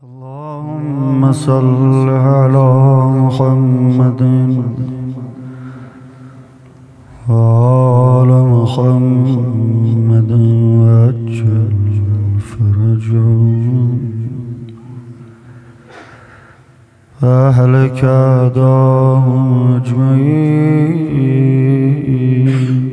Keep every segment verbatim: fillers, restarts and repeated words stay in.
اللهم صل على محمد وآل محمد وعجل فرجهم وأهلك أعداهم أجمعين.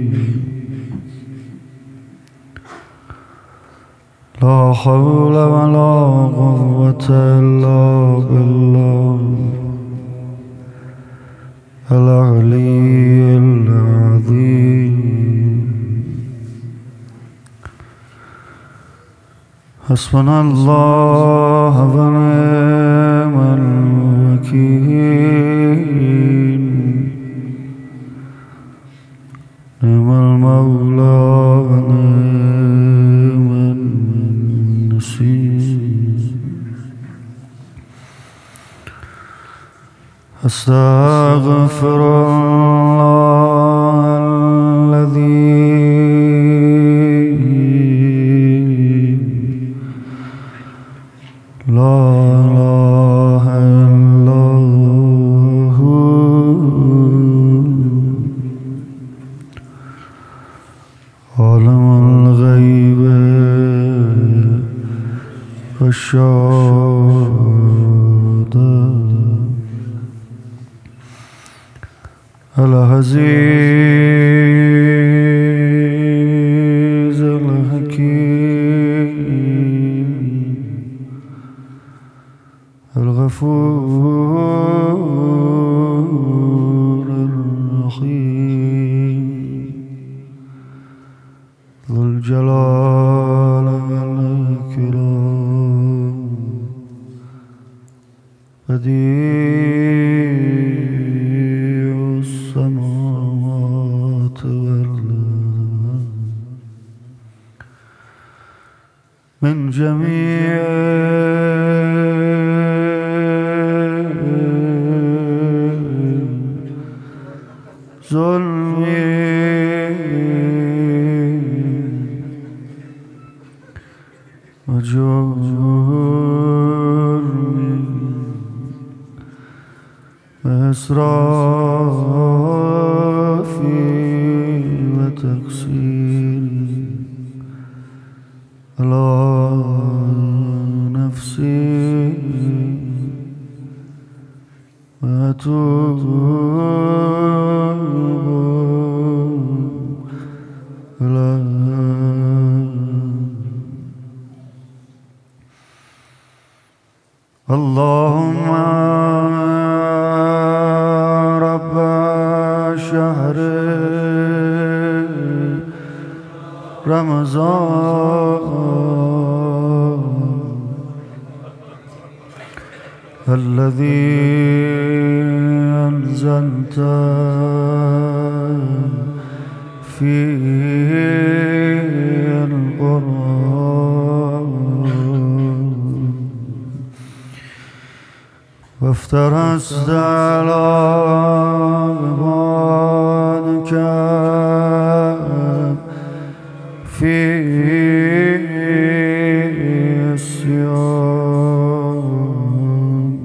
لا حول ولا قوة إلا بالله العلي العظيم. حسبنا الله ونعم الوكيل. نعم المولى ونعم النصير. أستغفر الله الذي لا إله إلا هو عالم الغيب والشهادة العزيز الحكيم الغفور الرحيم ذو الجلال والإكرام بديع السماوات والأرض من جميع ظلم وجرم وإسراف وتقصير على نفسي وأتوب اللهم رب شهر رمضان الذي أنزلت فيه القرآن وافترست على عبادك فيه الصيام.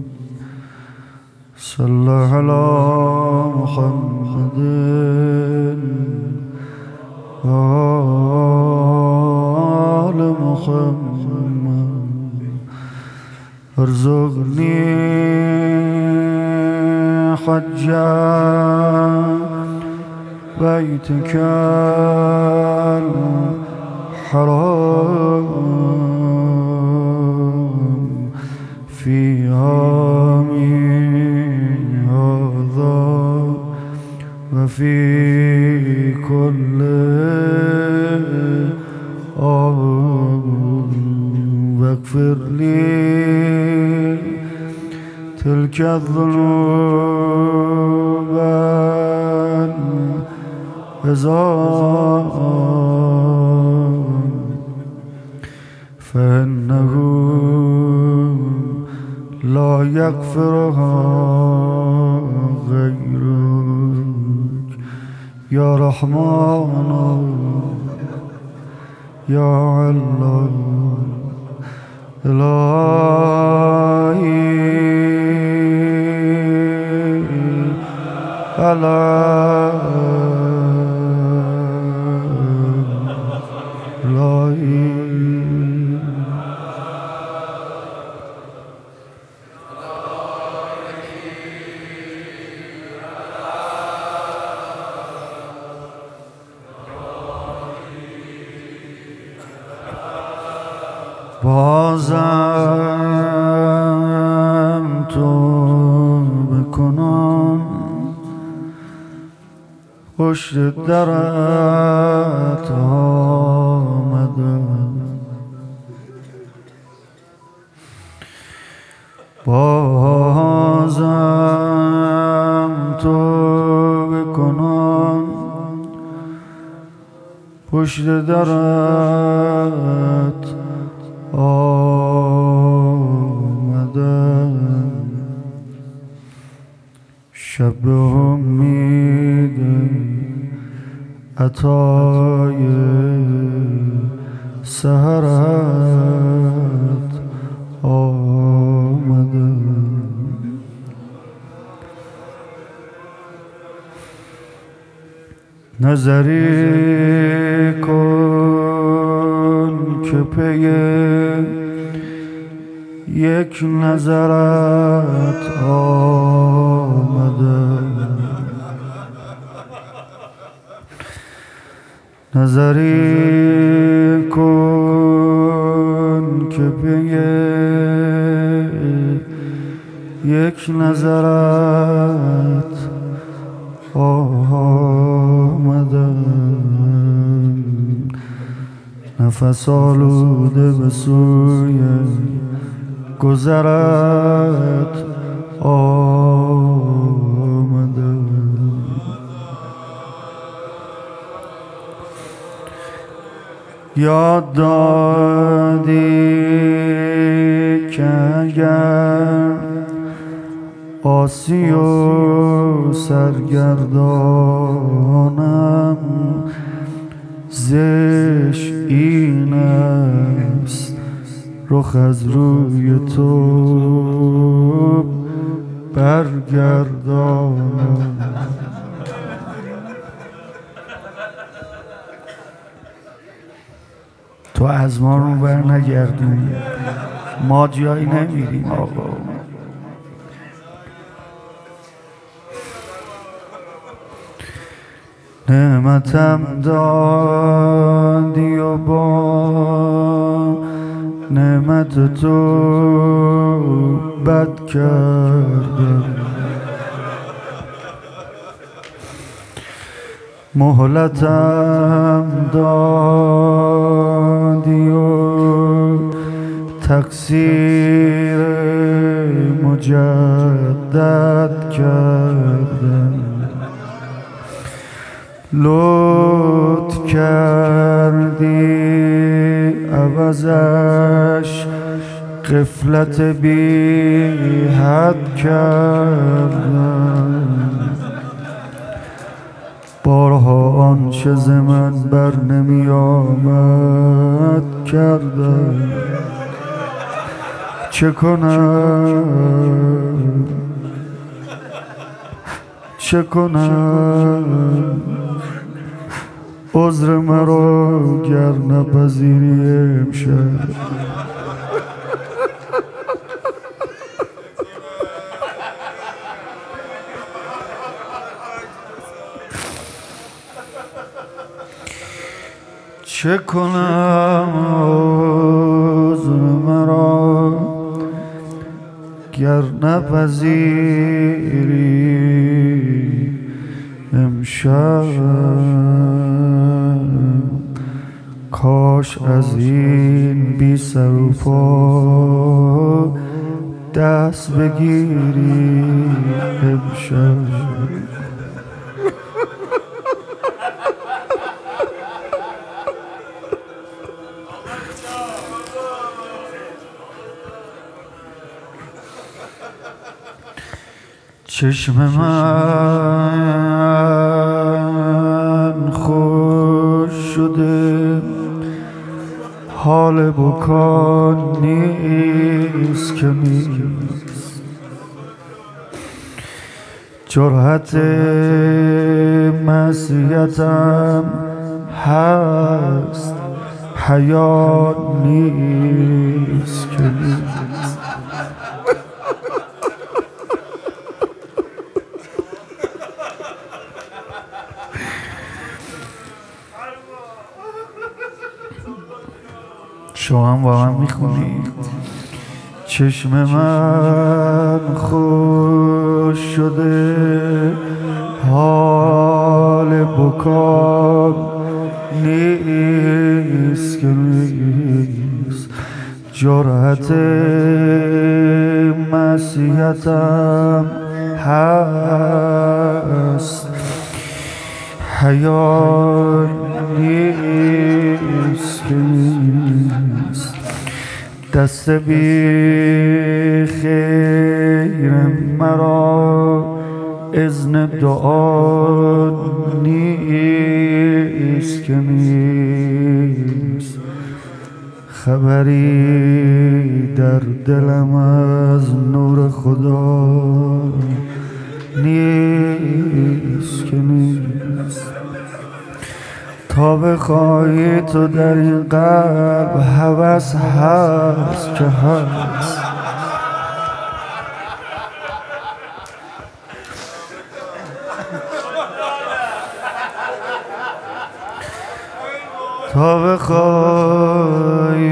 صلى على محمد وآل محمد ارزقني حجا بيتك الحرام في عامي هذا وفي كل عام واغفر لي تلك الذنوب العظام فإنه لا يغفرها غيرك يا رحمن يا الله الهی الهی بازم تو بکنم پشت درت آمدم، بازم تو بکنم پشت درت آمدم، شب امید عطای سحرت آمدم. نظری کن که پی یک نظرت آمدم، نظری کن که پی یک نظرت آمدم، نفس آلوده به سوی گذرت آمدم، یاد دادی که اگر عاصی و سرگردانم زش این است رخ از روی تو برگردانم. تو از ما رو بر نگردون، ما جایی نمیریم آقا. نعمتم دادی و با نعمت تو بد کردم، مهلتم دادی و تقصیر مجدد کردم، لطف کردی عوضش غفلت بی حد کردم، بارها آنچه ز من بر نمی آمد کردم، چه کنم چه کنم عذر مرا گر نپذیری امشب. چه کنم عذر مرا گر نپذیری امشب، کاش از این بی سر و پا دست بگیری امشب. چشم من خوش شده حال بکا نیست که نیست، جرأت معصیتم هست، حیا نیست که نیست. شما هم با من میخونید. چشم من خوش شده، حال بکا نیست که نیست، جرأت معصیتم هست، حیا نیست که نیست. دست بی خیر مرا اذن دعا نیست که نیست، خبری در دلم از نور خدا نیست که نیست. تا بخوای تو در این قلب هوس هست که هست، تا بخوای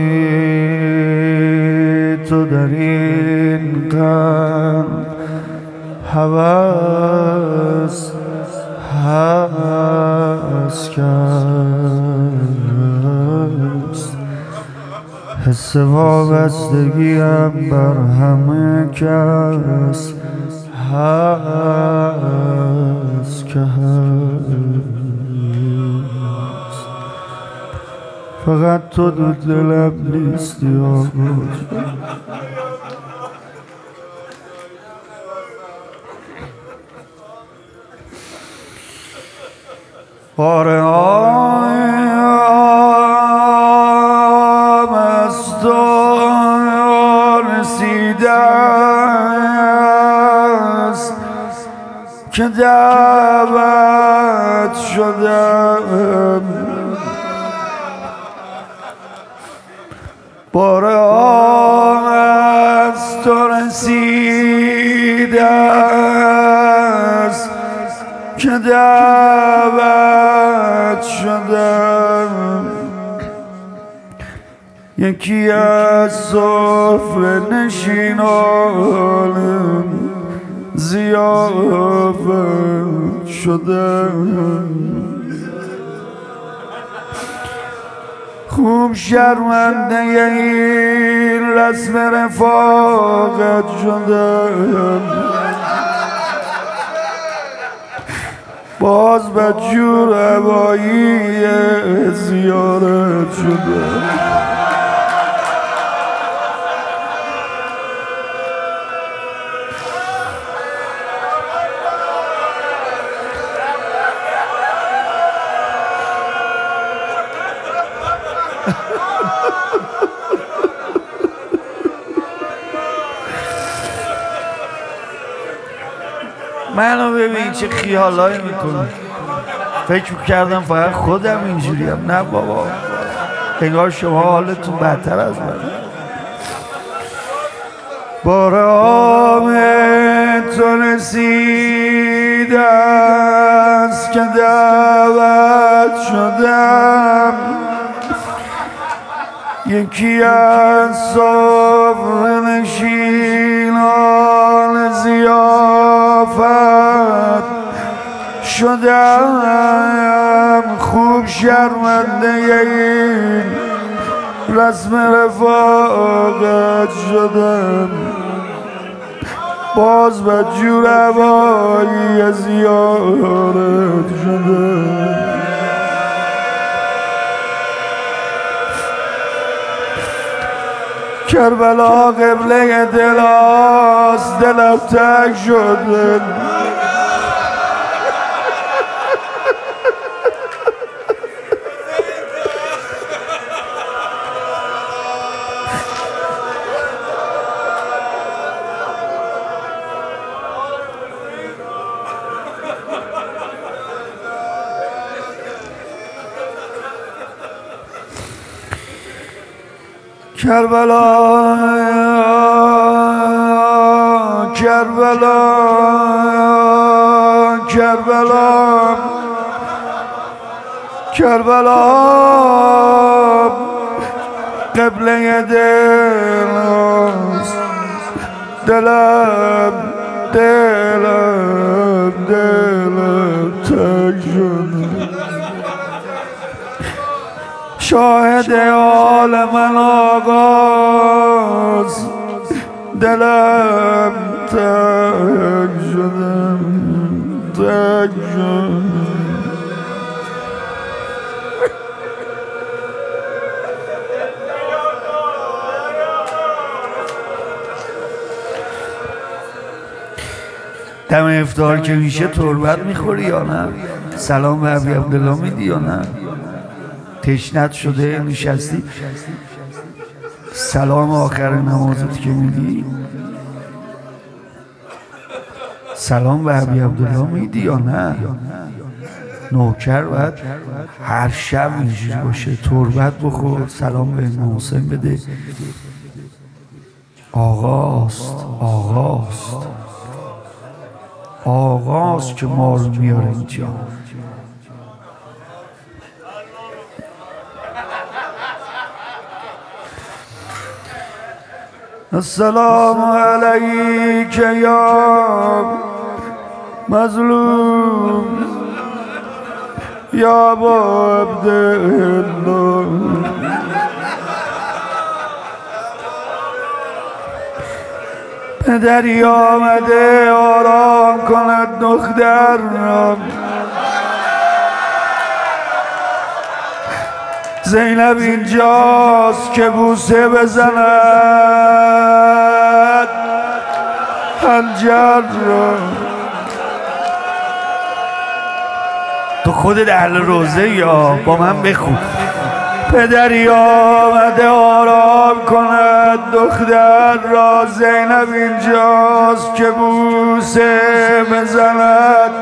تو در این قلب هوس هست که هست، حس وابستگیم بر همه کس هست که هست، فقط تو دو دلم نیستی آقا. باره آیم از تو رسیده است که دعوت شدم، باره آیم از تو رسیده است که دعوت شدم، یکی از سفره نشینان ضیافت شدم، خوب شرمنده این رسم رفاقت شدم، باز بدجور هوایی زیارت شدم. منو ببین چه خیالایی میکنم، فکر میکردم فقط خودم اینجوریم، نه بابا، انگار شما حالتون بدتر از من. باره آمد تو رسیده است که دعوت شدم، یکی از سفره نشینان ضیافت شدم، خوب شرمنده این رسم رفاقت شدم، باز بدجور هوایی زیارت شدم. کربلا قبله دلاست، دلم تنگ شده، کربلا کربلا کربلا کربلا قبله دل است دلم دلم دلم تک شده شاهد حال من آغاز دلم تک شدم تک شدم دم افطار که میشه تربت میخوری یا نه؟ سلام به ابی عبدالله میدی یا نه؟ تشنت شده نشستی سلام آخر نمازت که میدی سلام به ابی عبدالله میدی یا نه؟ نوکر باید هر شب اینجوری باشه تربت بخور سلام به امام حسین بده آقاست آقاست آقاست که ما رو میاره اینجا السلام علیک یا مظلوم یا ابا عبدالله پدری آمده آرام کند دختر را زینب اینجاست که بوسه بزند حنجر را تو خودت اهل روزه یا با من بخون پدری آمده آرام کند دختر را زینب اینجاست که بوسه بزند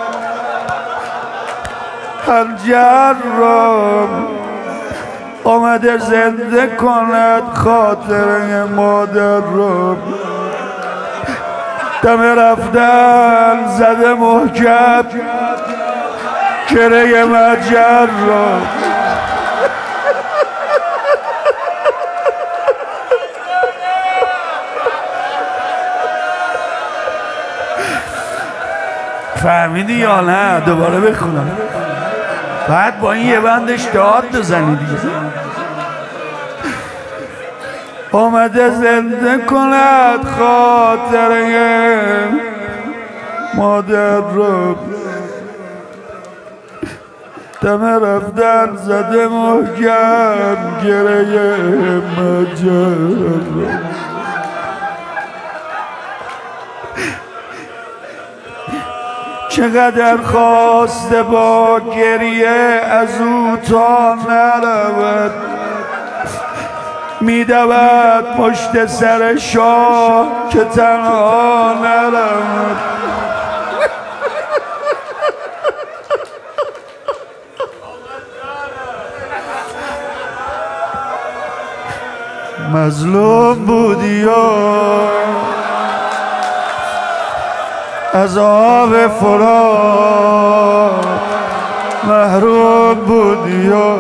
حنجر را آمده زنده کند خاطره مادر را دم رفتن زده محکم گره مجر را فهمیدی یا نه؟ دوباره بخونم بعد با این یه بندش داد بزنی دیگه آمده زنده کند خاطره مادر را دم رفتن زده محکم گره مجر را چقدر خواسته با گریه از او تا نرود میدود پشت سر شاه که تنها نرود مظلوم بودی و از آب فرات محروم بودی و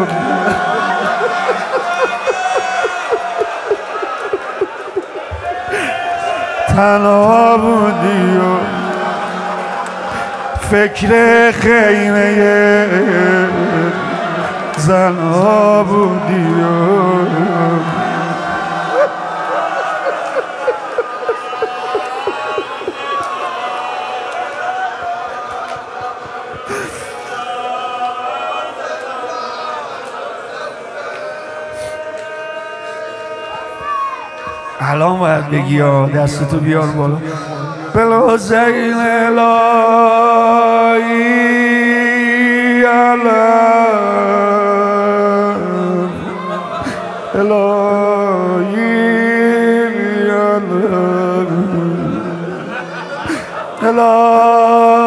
تنها بودی و فکر خیمه زنها بودی و الان باید بگی ها دستتو بیار بالا بالحسین الهی علم الهی علم الهی